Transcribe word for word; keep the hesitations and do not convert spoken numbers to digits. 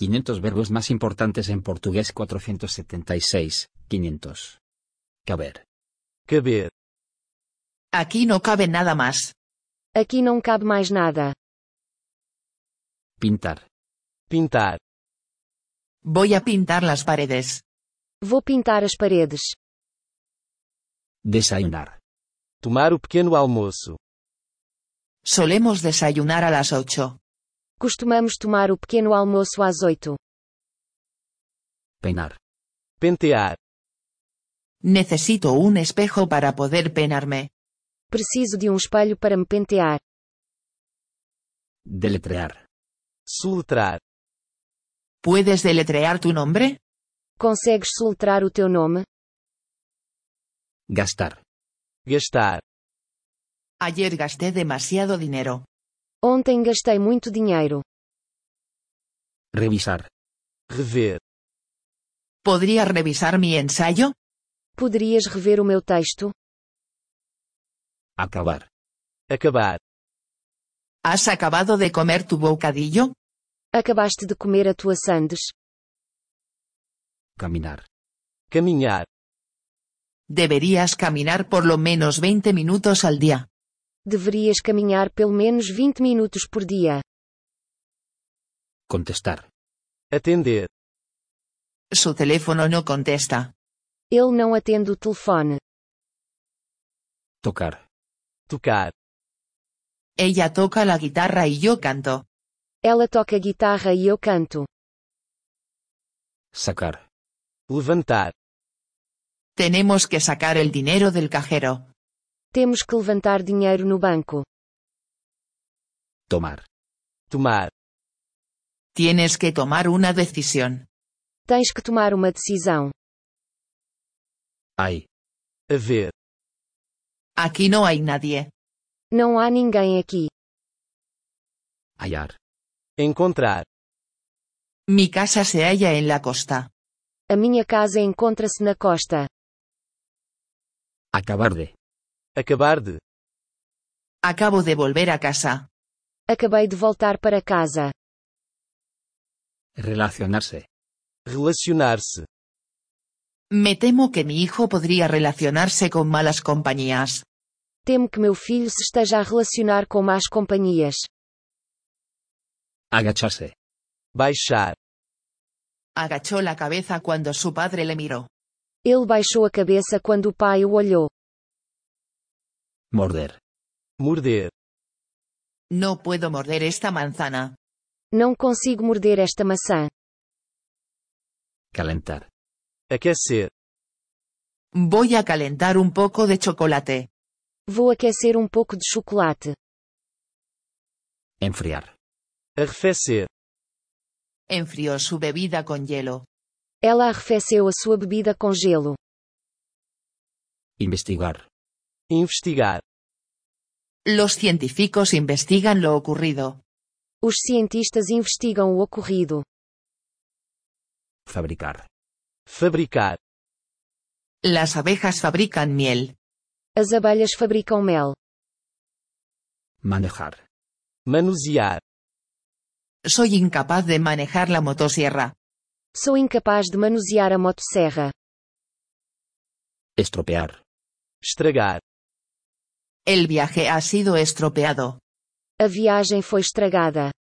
quinientos verbos más importantes en portugués cuatrocientos setenta y seis, quinientos. Caber. Caber. Aquí no cabe nada más. Aqui não cabe mais nada. Pintar. Pintar. Voy a pintar las paredes. Vou pintar as paredes. Desayunar. Tomar o pequeno almoço. Solemos desayunar a las ocho. Costumamos tomar o pequeno almoço às oito. Peinar. Pentear. Necesito un espejo para poder peinarme. Preciso de um espelho para me pentear. Deletrear. Soletrar. ¿Puedes deletrear tu nombre? Consegues soletrar o teu nome? Gastar. Gastar. Ayer gasté demasiado dinero. Ontem gastei muito dinheiro. Revisar. Rever. ¿Podría revisar mi ensayo? Poderias rever o meu texto? Acabar. Acabar. ¿Has acabado de comer tu bocadillo? Acabaste de comer a tua sandes? Caminar. Caminhar. Deberías caminar por lo menos veinte minutos al día. Deverias caminhar pelo menos vinte minutos por dia. Contestar. Atender. Su teléfono no contesta. Ele não atende o telefone. Tocar. Tocar. Ella toca la guitarra y yo canto. Ela toca guitarra e eu canto. Sacar. Levantar. Tenemos que sacar el dinero del cajero. Temos que levantar dinheiro no banco. Tomar. Tomar. Tienes que tomar una decisión. Tens que tomar uma decisão. Hay. Haver. Aquí no hay nadie. Não há ninguém aqui. Hallar. Encontrar. Mi casa se halla en la costa. A minha casa encontra-se na costa. Acabar de. Acabar de. Acabo de volver a casa. Acabei de voltar para casa. Relacionarse. Relacionar-se. Me temo que mi hijo podría relacionarse con malas compañías. Temo que meu filho se esteja a relacionar com más companhias. Agacharse. Baixar. Agachó la cabeza cuando su padre le miró. Ele baixou a cabeça quando o pai o olhou. Morder. Morder. No puedo morder esta manzana. Não consigo morder esta maçã. Calentar. Aquecer. Voy a calentar un poco de chocolate. Vou aquecer um pouco de chocolate. Enfriar. Arrefecer. Enfrió su bebida con hielo. Ela arrefeceu a sua bebida com gelo. Investigar. Investigar. Los científicos investigan lo ocurrido. Os cientistas investigam o ocorrido. Fabricar. Fabricar. Las abejas fabrican miel. As abelhas fabricam mel. Manejar. Manusear. Soy incapaz de manejar la motosierra. Sou incapaz de manusear a motosserra. Estropear. Estragar. El viaje ha sido estropeado. A viagem foi estragada.